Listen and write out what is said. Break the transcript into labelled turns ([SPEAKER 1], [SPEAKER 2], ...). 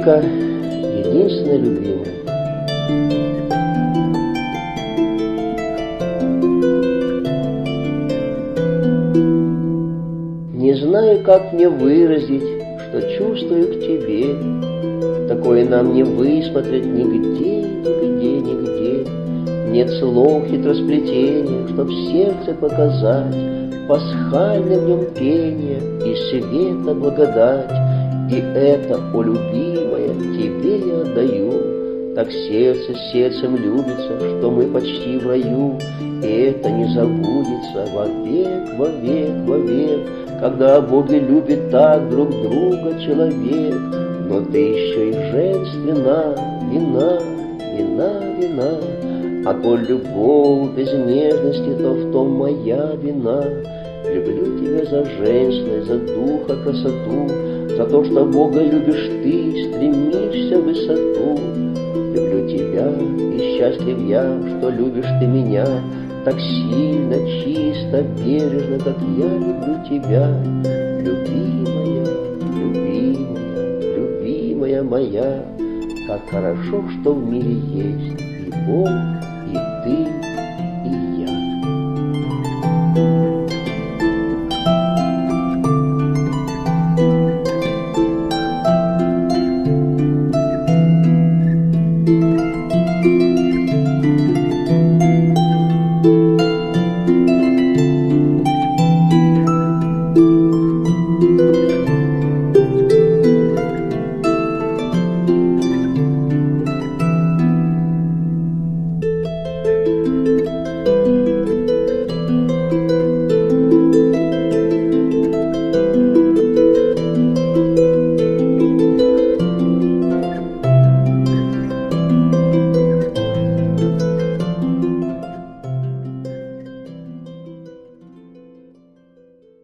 [SPEAKER 1] человека единственное любимое. Не знаю, как мне выразить, что чувствую к тебе. Такое нам не высмотреть нигде, нигде, нигде. Нет слов хитросплетения, чтоб сердце показать пасхальное в нем пение и света благодать. И это, о любимая, тебе я отдаю. Так сердце с сердцем любится, что мы почти в раю. И это не забудется вовек, вовек, вовек, когда о Боге любит так друг друга человек. Но ты еще и женственна, вина, вина, вина. А коль любовь без нежности, то в том моя вина. Люблю тебя за женственность, за духа красоту, за то, что Бога любишь ты, стремишься в высоту. Люблю тебя, и счастлив я, что любишь ты меня так сильно, чисто, бережно, как я люблю тебя. Любимая, любимая, любимая моя, как хорошо, что в мире есть и Бог,